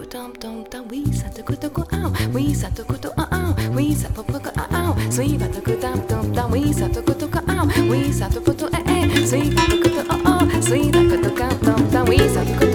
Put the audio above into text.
ku dum dum dum, we sa to ku to ku ow, we sa to ku to ow, we sa po po ku ow, sweet ba to ku dum dum dum, we sa to ku to ku ow, we sa to po to sweet ba to ku to sweet ba ku to dum dum dum, we sa to ku